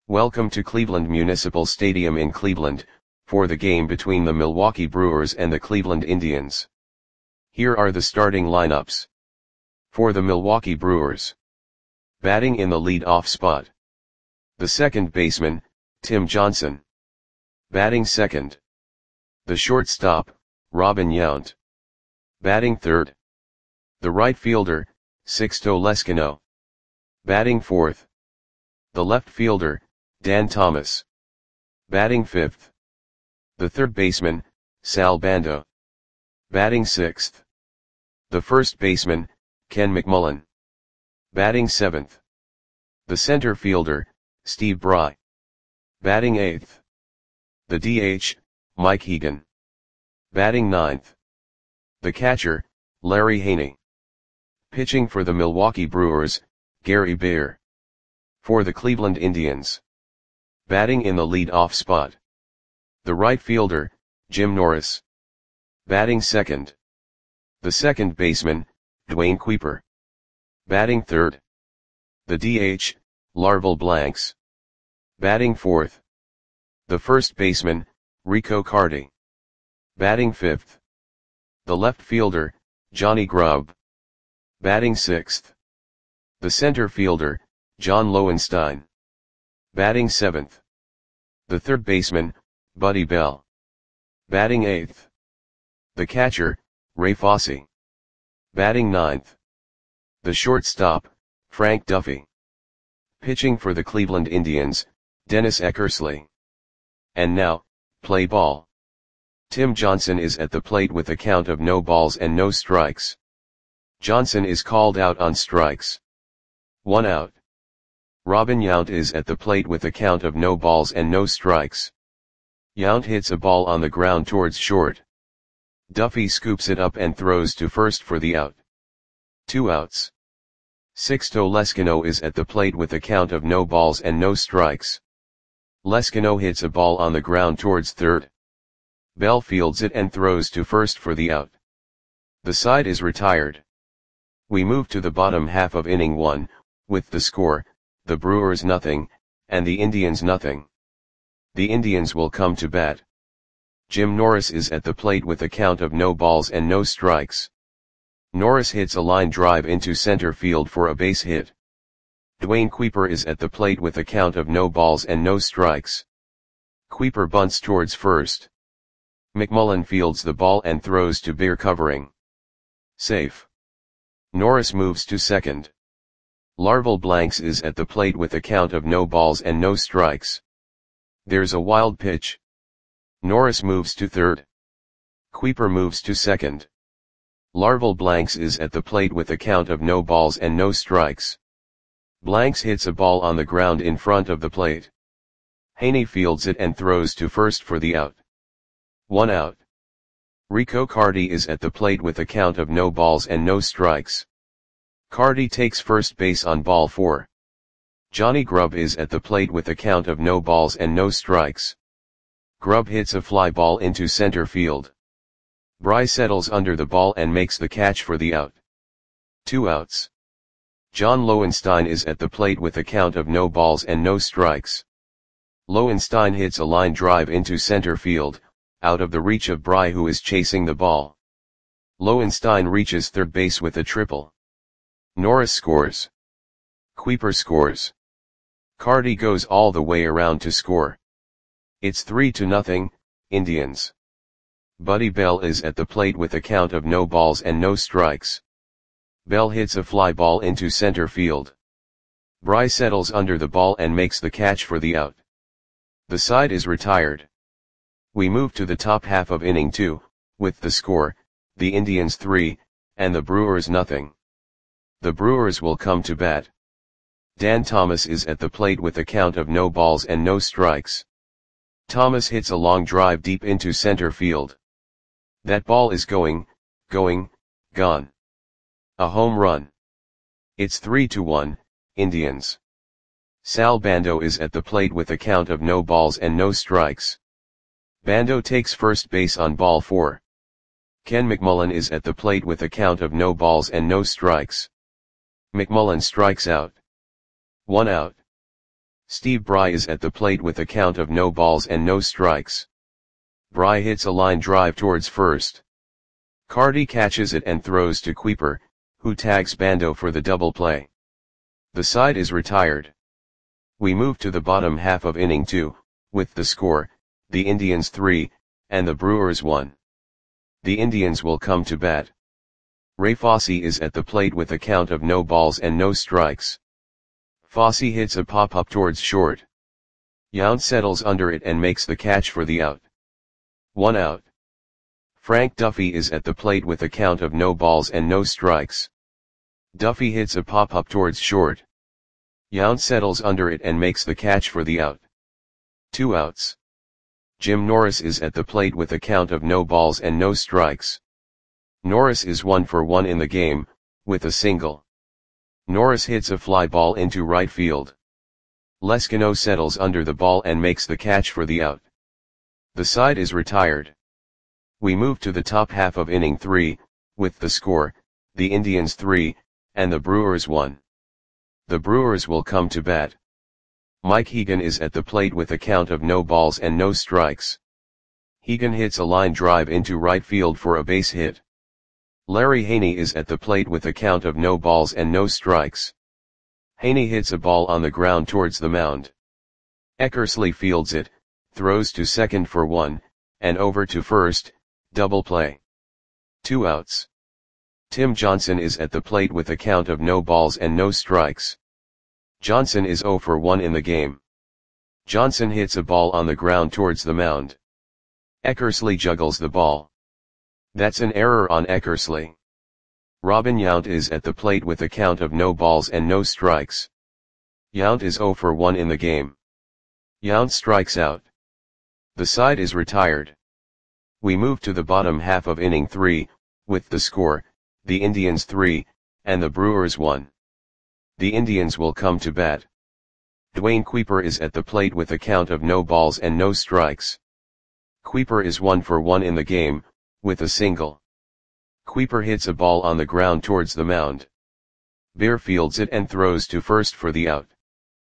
Welcome to Cleveland Municipal Stadium in Cleveland, for the game between the Milwaukee Brewers and the Cleveland Indians. Here are the starting lineups. For the Milwaukee Brewers. Batting in the lead-off spot. The second baseman, Tim Johnson. Batting second. The shortstop, Robin Yount. Batting third. The right fielder, Sixto Leskino. Batting fourth. The left fielder, Dan Thomas. Batting fifth. The third baseman, Sal Bando. Batting sixth. The first baseman, Ken McMullen. Batting seventh. The center fielder, Steve Bry. Batting eighth. The DH, Mike Hegan. Batting ninth. The catcher, Larry Haney. Pitching for the Milwaukee Brewers, Gary Bear. For the Cleveland Indians. Batting in the lead-off spot. The right fielder, Jim Norris. Batting second. The second baseman, Dwayne Kuiper. Batting third. The DH, Larval Blanks. Batting fourth. The first baseman, Rico Carty. Batting fifth. The left fielder, Johnny Grubb. Batting sixth. The center fielder, John Lowenstein. Batting seventh. The third baseman, Buddy Bell. Batting eighth. The catcher, Ray Fosse. Batting ninth. The shortstop, Frank Duffy. Pitching for the Cleveland Indians, Dennis Eckersley. And now, play ball. Tim Johnson is at the plate with a count of no balls and no strikes. Johnson is called out on strikes. 1 out. Robin Yount is at the plate with a count of no balls and no strikes. Yount hits a ball on the ground towards short. Duffy scoops it up and throws to first for the out. 2 outs. Sixto Leskino is at the plate with a count of no balls and no strikes. Leskino hits a ball on the ground towards third. Bell fields it and throws to first for the out. The side is retired. We move to the bottom half of inning 1, with the score, the Brewers nothing, and the Indians nothing. The Indians will come to bat. Jim Norris is at the plate with a count of no balls and no strikes. Norris hits a line drive into center field for a base hit. Dwayne Kuiper is at the plate with a count of no balls and no strikes. Kuiper bunts towards first. McMullen fields the ball and throws to Bear covering. Safe. Norris moves to second. Larval Blanks is at the plate with a count of no balls and no strikes. There's a wild pitch. Norris moves to third. Kuiper moves to second. Larval Blanks is at the plate with a count of no balls and no strikes. Blanks hits a ball on the ground in front of the plate. Haney fields it and throws to first for the out. 1 out. Rico Carty is at the plate with a count of no balls and no strikes. Carty takes first base on ball 4. Johnny Grubb is at the plate with a count of no balls and no strikes. Grubb hits a fly ball into center field. Bry settles under the ball and makes the catch for the out. 2 outs. John Lowenstein is at the plate with a count of no balls and no strikes. Lowenstein hits a line drive into center field, out of the reach of Bry, who is chasing the ball. Lowenstein reaches third base with a triple. Norris scores. Kuiper scores. Carty goes all the way around to score. It's 3-0, Indians. Buddy Bell is at the plate with a count of no balls and no strikes. Bell hits a fly ball into center field. Bry settles under the ball and makes the catch for the out. The side is retired. We move to the top half of inning 2, with the score, the Indians 3, and the Brewers nothing. The Brewers will come to bat. Dan Thomas is at the plate with a count of no balls and no strikes. Thomas hits a long drive deep into center field. That ball is gone. A home run. It's 3-1, Indians. Sal Bando is at the plate with a count of no balls and no strikes. Bando takes first base on ball 4. Ken McMullen is at the plate with a count of no balls and no strikes. McMullen strikes out. 1 out. Steve Bry is at the plate with a count of no balls and no strikes. Bry hits a line drive towards first. Carty catches it and throws to Kuiper, who tags Bando for the double play. The side is retired. We move to the bottom half of inning 2, with the score, the Indians 3, and the Brewers 1. The Indians will come to bat. Ray Fosse is at the plate with a count of no balls and no strikes. Fosse hits a pop-up towards short. Yount settles under it and makes the catch for the out. 1 out. Frank Duffy is at the plate with a count of no balls and no strikes. Duffy hits a pop-up towards short. Yount settles under it and makes the catch for the out. 2 outs. Jim Norris is at the plate with a count of no balls and no strikes. Norris is 1 for 1 in the game, with a single. Norris hits a fly ball into right field. Leskino settles under the ball and makes the catch for the out. The side is retired. We move to the top half of inning 3, with the score, the Indians 3, and the Brewers 1. The Brewers will come to bat. Mike Hegan is at the plate with a count of no balls and no strikes. Hegan hits a line drive into right field for a base hit. Larry Haney is at the plate with a count of no balls and no strikes. Haney hits a ball on the ground towards the mound. Eckersley fields it, throws to second for 1, and over to first, double play. 2 outs. Tim Johnson is at the plate with a count of no balls and no strikes. Johnson is 0 for 1 in the game. Johnson hits a ball on the ground towards the mound. Eckersley juggles the ball. That's an error on Eckersley. Robin Yount is at the plate with a count of no balls and no strikes. Yount is 0 for 1 in the game. Yount strikes out. The side is retired. We move to the bottom half of inning 3, with the score, the Indians 3, and the Brewers 1. The Indians will come to bat. Dwayne Kuiper is at the plate with a count of no balls and no strikes. Kuiper is 1 for 1 in the game, with a single. Kuiper hits a ball on the ground towards the mound. Beer fields it and throws to first for the out.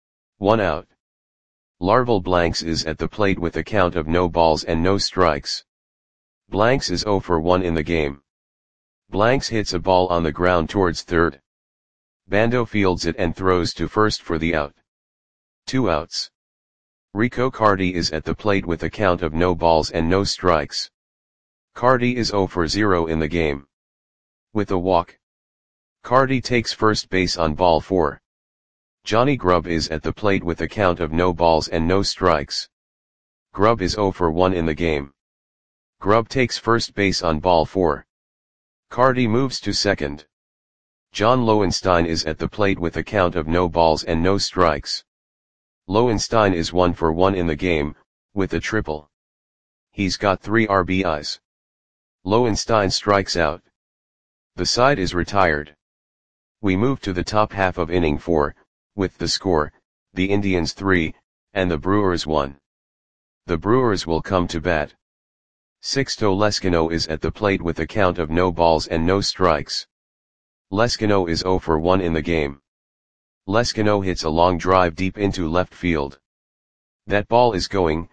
1 out. Larval Blanks is at the plate with a count of no balls and no strikes. Blanks is 0 for 1 in the game. Blanks hits a ball on the ground towards third. Bando fields it and throws to first for the out. 2 outs. Rico Carty is at the plate with a count of no balls and no strikes. Carty is 0 for 0 in the game. With a walk. Carty takes first base on ball 4. Johnny Grubb is at the plate with a count of no balls and no strikes. Grubb is 0 for 1 in the game. Grubb takes first base on ball 4. Carty moves to second. John Lowenstein is at the plate with a count of no balls and no strikes. Lowenstein is 1 for 1 in the game, with a triple. He's got 3 RBIs. Lowenstein strikes out. The side is retired. We move to the top half of inning 4, with the score, the Indians 3, and the Brewers 1. The Brewers will come to bat. Sixto Leskino is at the plate with a count of no balls and no strikes. Leskino is 0 for 1 in the game. Leskino hits a long drive deep into left field. That ball is gone.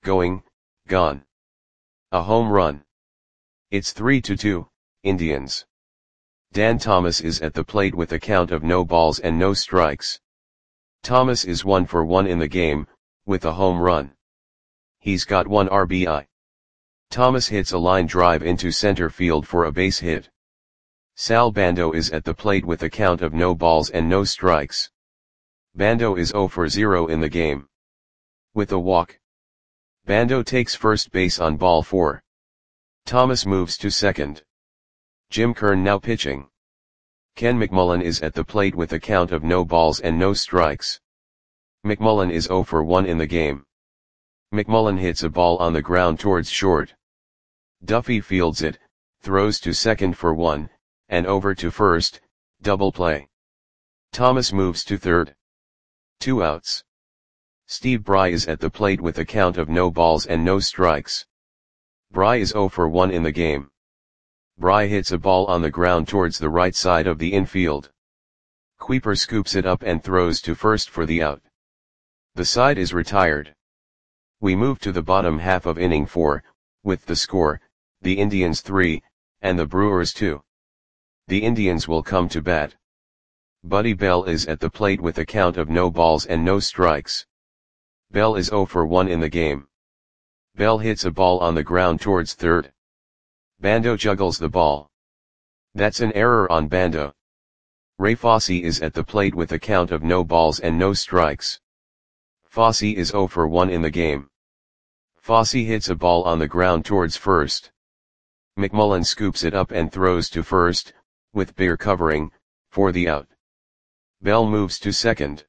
A home run. It's 3-2, Indians. Dan Thomas is at the plate with a count of no balls and no strikes. Thomas is 1 for 1 in the game, with a home run. He's got 1 RBI. Thomas hits a line drive into center field for a base hit. Sal Bando is at the plate with a count of no balls and no strikes. Bando is 0 for 0 in the game. With a walk. Bando takes first base on ball 4. Thomas moves to second. Jim Kern now pitching. Ken McMullen is at the plate with a count of no balls and no strikes. McMullen is 0 for 1 in the game. McMullen hits a ball on the ground towards short. Duffy fields it, throws to second for 1, and over to first, double play. Thomas moves to third. 2 outs. Steve Bry is at the plate with a count of no balls and no strikes. Bry is 0 for 1 in the game. Bry hits a ball on the ground towards the right side of the infield. Kuiper scoops it up and throws to first for the out. The side is retired. We move to the bottom half of inning 4, with the score, the Indians 3, and the Brewers 2. The Indians will come to bat. Buddy Bell is at the plate with a count of no balls and no strikes. Bell is 0 for 1 in the game. Bell hits a ball on the ground towards third. Bando juggles the ball. That's an error on Bando. Ray Fosse is at the plate with a count of no balls and no strikes. Fosse is 0 for 1 in the game. Fosse hits a ball on the ground towards first. McMullen scoops it up and throws to first, with Beer covering, for the out. Bell moves to second.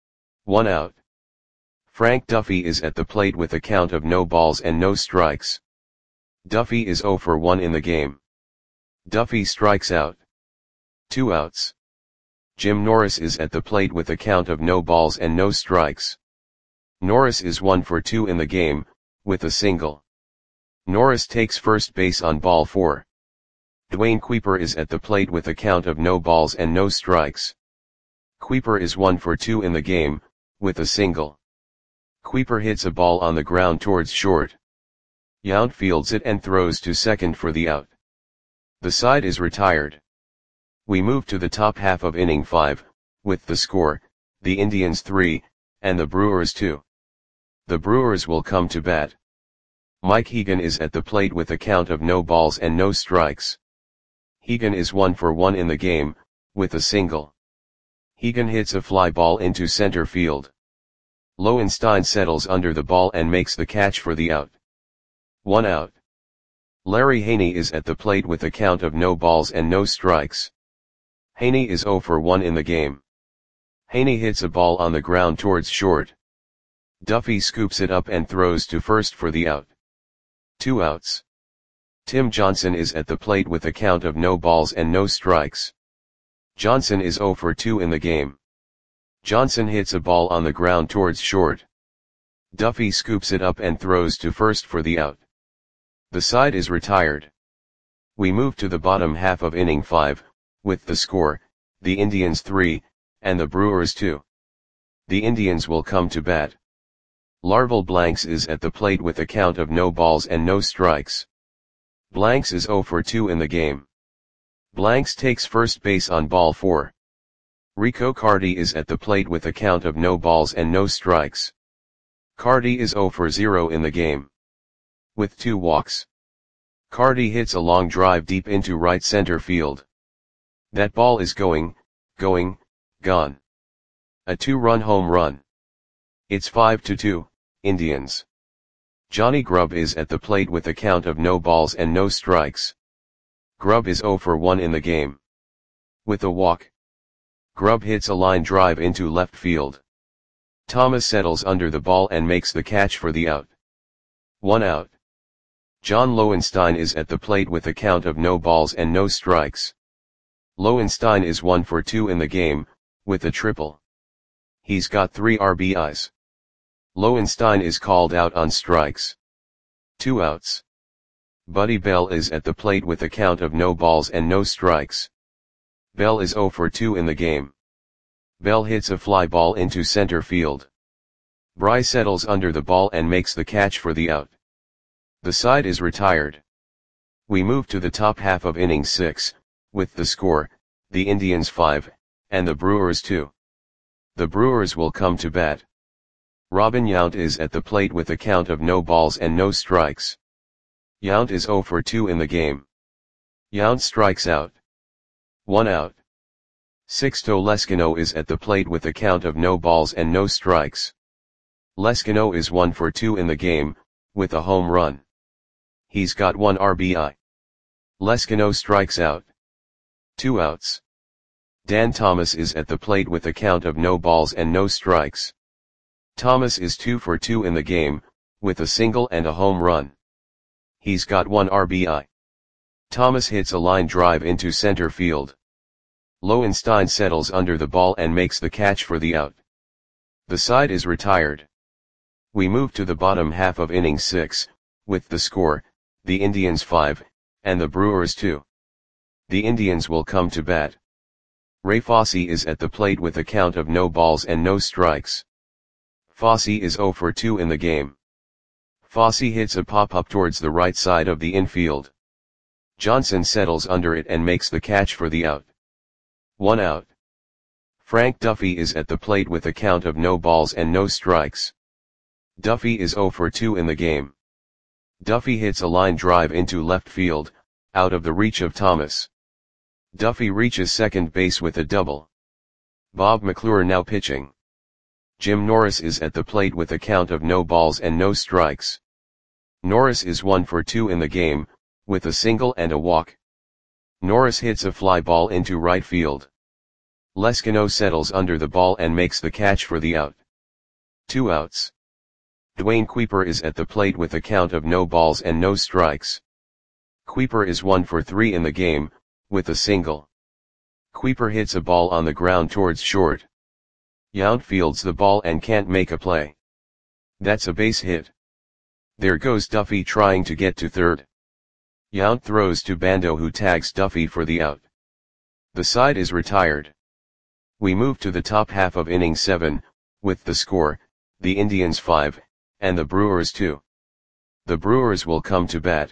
1 out. Frank Duffy is at the plate with a count of no balls and no strikes. Duffy is 0 for 1 in the game. Duffy strikes out. 2 outs. Jim Norris is at the plate with a count of no balls and no strikes. Norris is 1 for 2 in the game, with a single. Norris takes first base on ball 4. Dwayne Kuiper is at the plate with a count of no balls and no strikes. Kuiper is 1 for 2 in the game, with a single. Kuiper hits a ball on the ground towards short. Yount fields it and throws to second for the out. The side is retired. We move to the top half of inning 5, with the score, the Indians 3, and the Brewers 2. The Brewers will come to bat. Mike Hegan is at the plate with a count of no balls and no strikes. Hegan is 1 for 1 in the game, with a single. Hegan hits a fly ball into center field. Lowenstein settles under the ball and makes the catch for the out. 1 out. Larry Haney is at the plate with a count of no balls and no strikes. Haney is 0 for 1 in the game. Haney hits a ball on the ground towards short. Duffy scoops it up and throws to first for the out. 2 outs. Tim Johnson is at the plate with a count of no balls and no strikes. Johnson is 0 for 2 in the game. Johnson hits a ball on the ground towards short. Duffy scoops it up and throws to first for the out. The side is retired. We move to the bottom half of inning 5, with the score, the Indians 3, and the Brewers 2. The Indians will come to bat. Larval Blanks is at the plate with a count of no balls and no strikes. Blanks is 0 for 2 in the game. Blanks takes first base on ball 4. Rico Carty is at the plate with a count of no balls and no strikes. Carty is 0 for 0 in the game. With 2 walks. Carty hits a long drive deep into right center field. That ball is gone. A 2-run home run. It's 5-2, Indians. Johnny Grubb is at the plate with a count of no balls and no strikes. Grubb is 0 for 1 in the game. With a walk. Grubb hits a line drive into left field. Thomas settles under the ball and makes the catch for the out. 1 out. John Lowenstein is at the plate with a count of no balls and no strikes. Lowenstein is 1 for 2 in the game, with a triple. He's got 3 RBIs. Lowenstein is called out on strikes. 2 outs. Buddy Bell is at the plate with a count of no balls and no strikes. Bell is 0 for 2 in the game. Bell hits a fly ball into center field. Bry settles under the ball and makes the catch for the out. The side is retired. We move to the top half of inning 6, with the score, the Indians 5, and the Brewers 2. The Brewers will come to bat. Robin Yount is at the plate with a count of no balls and no strikes. Yount is 0 for 2 in the game. Yount strikes out. 1 out. Sixto Leskino is at the plate with a count of no balls and no strikes. Leskino is 1 for 2 in the game, with a home run. He's got 1 RBI. Leskino strikes out. 2 outs. Dan Thomas is at the plate with a count of no balls and no strikes. Thomas is 2 for 2 in the game, with a single and a home run. He's got 1 RBI. Thomas hits a line drive into center field. Lowenstein settles under the ball and makes the catch for the out. The side is retired. We move to the bottom half of inning 6, with the score, the Indians 5, and the Brewers 2. The Indians will come to bat. Ray Fosse is at the plate with a count of no balls and no strikes. Fosse is 0 for 2 in the game. Fosse hits a pop-up towards the right side of the infield. Johnson settles under it and makes the catch for the out. 1 out. Frank Duffy is at the plate with a count of no balls and no strikes. Duffy is 0 for 2 in the game. Duffy hits a line drive into left field, out of the reach of Thomas. Duffy reaches second base with a double. Bob McClure now pitching. Jim Norris is at the plate with a count of no balls and no strikes. Norris is 1 for 2 in the game, with a single and a walk. Norris hits a fly ball into right field. Leskino settles under the ball and makes the catch for the out. 2 outs. Dwayne Kuiper is at the plate with a count of no balls and no strikes. Kuiper is 1 for 3 in the game, with a single. Kuiper hits a ball on the ground towards short. Yount fields the ball and can't make a play. That's a base hit. There goes Duffy trying to get to third. Yount throws to Bando, who tags Duffy for the out. The side is retired. We move to the top half of inning 7, with the score, the Indians 5, and the Brewers 2. The Brewers will come to bat.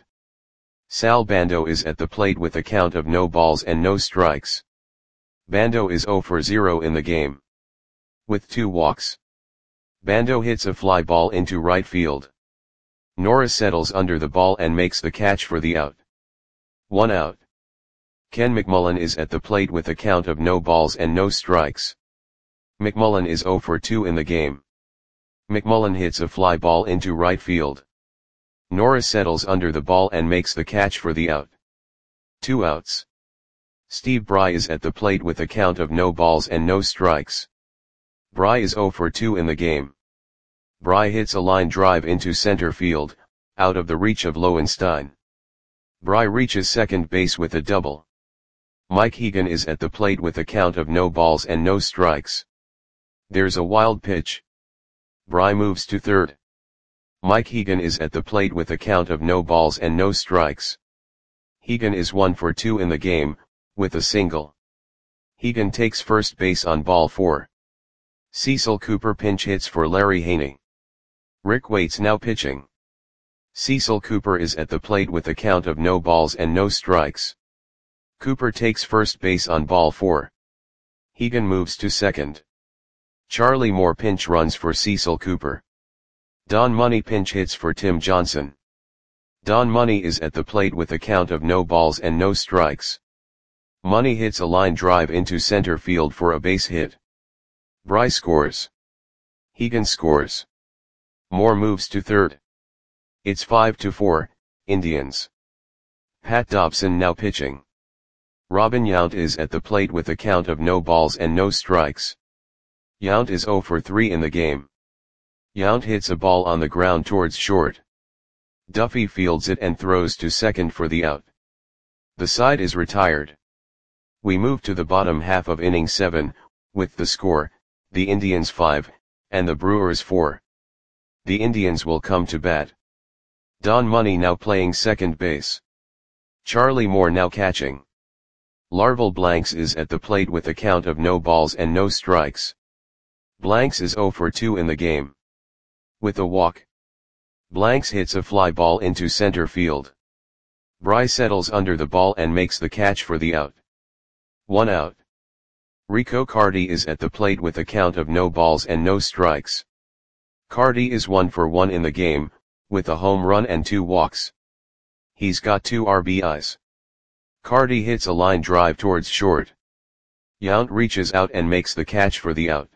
Sal Bando is at the plate with a count of no balls and no strikes. Bando is 0 for 0 in the game. With 2 walks. Bando hits a fly ball into right field. Norris settles under the ball and makes the catch for the out. 1 out. Ken McMullen is at the plate with a count of no balls and no strikes. McMullen is 0 for 2 in the game. McMullen hits a fly ball into right field. Norris settles under the ball and makes the catch for the out. 2 outs. Steve Bry is at the plate with a count of no balls and no strikes. Bry is 0 for 2 in the game. Bry hits a line drive into center field, out of the reach of Lowenstein. Bry reaches second base with a double. Mike Hegan is at the plate with a count of no balls and no strikes. There's a wild pitch. Bry moves to third. Mike Hegan is at the plate with a count of no balls and no strikes. Hegan is 1 for 2 in the game, with a single. Hegan takes first base on ball 4. Cecil Cooper pinch hits for Larry Haney. Rick Waits now pitching. Cecil Cooper is at the plate with a count of no balls and no strikes. Cooper takes first base on ball 4. Hegan moves to second. Charlie Moore pinch runs for Cecil Cooper. Don Money pinch hits for Tim Johnson. Don Money is at the plate with a count of no balls and no strikes. Money hits a line drive into center field for a base hit. Bry scores. Hegan scores. Moore moves to third. It's 5-4, Indians. Pat Dobson now pitching. Robin Yount is at the plate with a count of no balls and no strikes. Yount is 0 for 3 in the game. Yount hits a ball on the ground towards short. Duffy fields it and throws to second for the out. The side is retired. We move to the bottom half of inning 7, with the score, the Indians 5, and the Brewers 4. The Indians will come to bat. Don Money now playing second base. Charlie Moore now catching. Larval Blanks is at the plate with a count of no balls and no strikes. Blanks is 0 for 2 in the game. With a walk. Blanks hits a fly ball into center field. Bry settles under the ball and makes the catch for the out. 1 out. Rico Carty is at the plate with a count of no balls and no strikes. Carty is 1 for 1 in the game, with a home run and 2 walks. He's got 2 RBIs. Carty hits a line drive towards short. Yount reaches out and makes the catch for the out.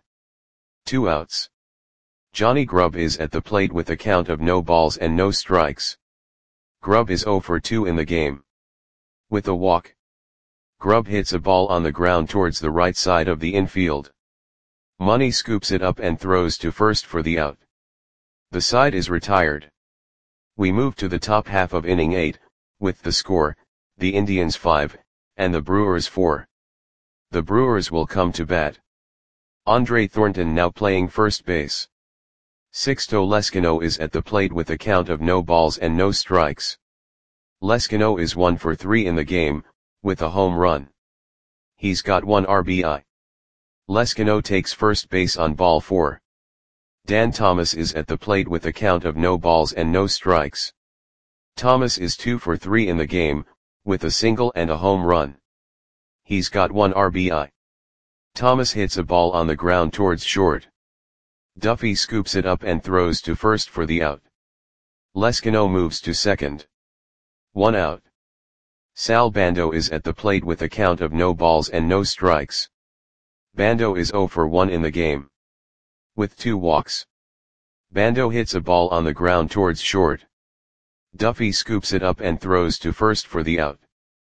2 outs. Johnny Grubb is at the plate with a count of no balls and no strikes. Grubb is 0 for 2 in the game. With a walk. Grubb hits a ball on the ground towards the right side of the infield. Money scoops it up and throws to first for the out. The side is retired. We move to the top half of inning 8, with the score, the Indians 5, and the Brewers 4. The Brewers will come to bat. Andre Thornton now playing first base. Sixto Leskino is at the plate with a count of no balls and no strikes. Leskino is 1 for 3 in the game, with a home run. He's got 1 RBI. Leskino takes first base on ball 4. Dan Thomas is at the plate with a count of no balls and no strikes. Thomas is 2 for 3 in the game, with a single and a home run. He's got 1 RBI. Thomas hits a ball on the ground towards short. Duffy scoops it up and throws to first for the out. Leskino moves to second. 1 out. Sal Bando is at the plate with a count of no balls and no strikes. Bando is 0 for 1 in the game, with 2 walks. Bando hits a ball on the ground towards short. Duffy scoops it up and throws to first for the out.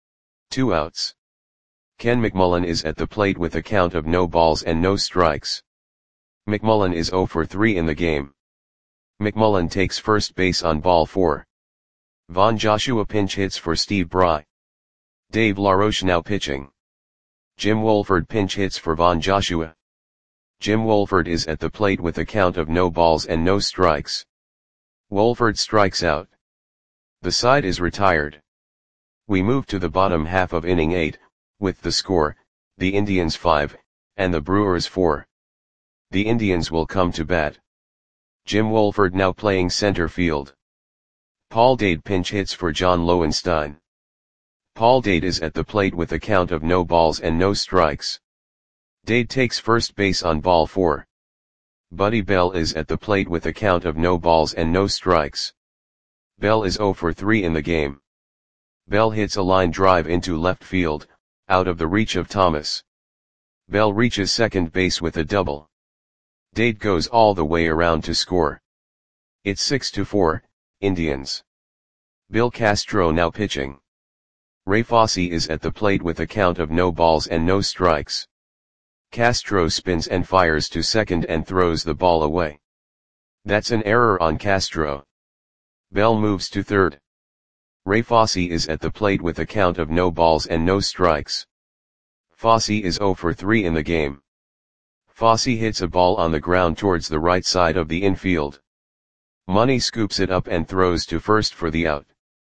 2 outs. Ken McMullen is at the plate with a count of no balls and no strikes. McMullen is 0 for 3 in the game. McMullen takes first base on ball 4. Von Joshua pinch hits for Steve Bry. Dave LaRoche now pitching. Jim Wolford pinch hits for Von Joshua. Jim Wolford is at the plate with a count of no balls and no strikes. Wolford strikes out. The side is retired. We move to the bottom half of inning 8, with the score, the Indians 5, and the Brewers 4. The Indians will come to bat. Jim Wolford now playing center field. Paul Dade pinch hits for John Lowenstein. Paul Dade is at the plate with a count of no balls and no strikes. Dade takes first base on ball 4. Buddy Bell is at the plate with a count of no balls and no strikes. Bell is 0 for 3 in the game. Bell hits a line drive into left field, out of the reach of Thomas. Bell reaches second base with a double. Dade goes all the way around to score. It's 6-4, Indians. Bill Castro now pitching. Ray Fosse is at the plate with a count of no balls and no strikes. Castro spins and fires to second and throws the ball away. That's an error on Castro. Bell moves to third. Ray Fosse is at the plate with a count of no balls and no strikes. Fosse is 0 for 3 in the game. Fosse hits a ball on the ground towards the right side of the infield. Money scoops it up and throws to first for the out.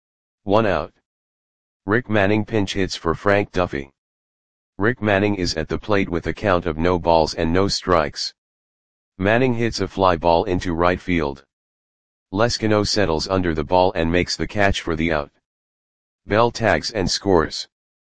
1 out. Rick Manning pinch hits for Frank Duffy. Rick Manning is at the plate with a count of no balls and no strikes. Manning hits a fly ball into right field. Leskino settles under the ball and makes the catch for the out. Bell tags and scores.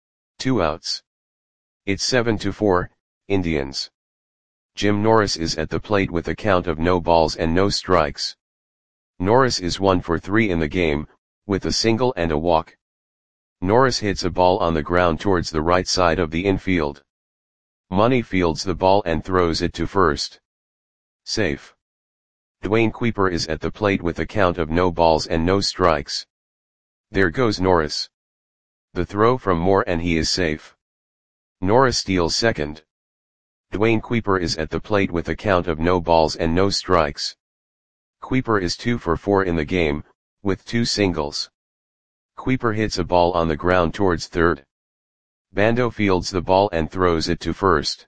2 outs. It's 7-4, Indians. Jim Norris is at the plate with a count of no balls and no strikes. Norris is 1 for 3 in the game, with a single and a walk. Norris hits a ball on the ground towards the right side of the infield. Money fields the ball and throws it to first. Safe. Dwayne Kuiper is at the plate with a count of no balls and no strikes. There goes Norris. The throw from Moore and he is safe. Norris steals second. Dwayne Kuiper is at the plate with a count of no balls and no strikes. Kuiper is 2 for 4 in the game, with 2 singles. Kuiper hits a ball on the ground towards third. Bando fields the ball and throws it to first.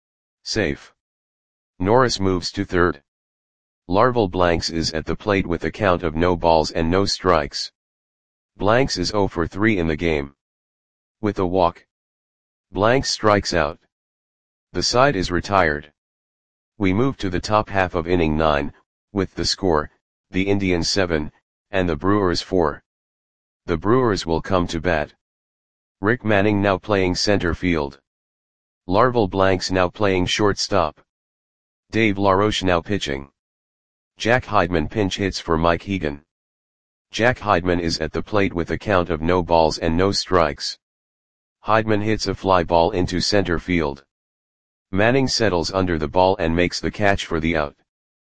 Safe. Norris moves to third. Larval Blanks is at the plate with a count of no balls and no strikes. Blanks is 0 for 3 in the game, with a walk. Blanks strikes out. The side is retired. We move to the top half of inning 9, with the score, the Indians 7, and the Brewers 4. The Brewers will come to bat. Rick Manning now playing center field. Larval Blanks now playing shortstop. Dave LaRoche now pitching. Jack Heidman pinch hits for Mike Hegan. Jack Heidman is at the plate with a count of no balls and no strikes. Heidman hits a fly ball into center field. Manning settles under the ball and makes the catch for the out.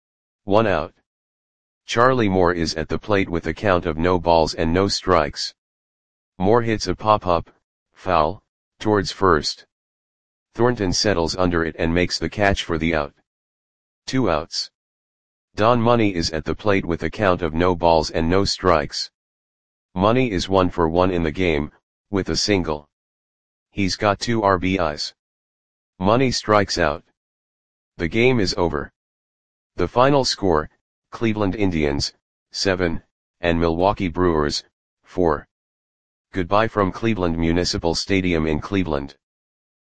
1 out. Charlie Moore is at the plate with a count of no balls and no strikes. Moore hits a pop-up, foul, towards first. Thornton settles under it and makes the catch for the out. 2 outs. Don Money is at the plate with a count of no balls and no strikes. Money is 1 for 1 in the game, with a single. He's got 2 RBIs. Money strikes out. The game is over. The final score, Cleveland Indians, 7, and Milwaukee Brewers, 4. Goodbye from Cleveland Municipal Stadium in Cleveland.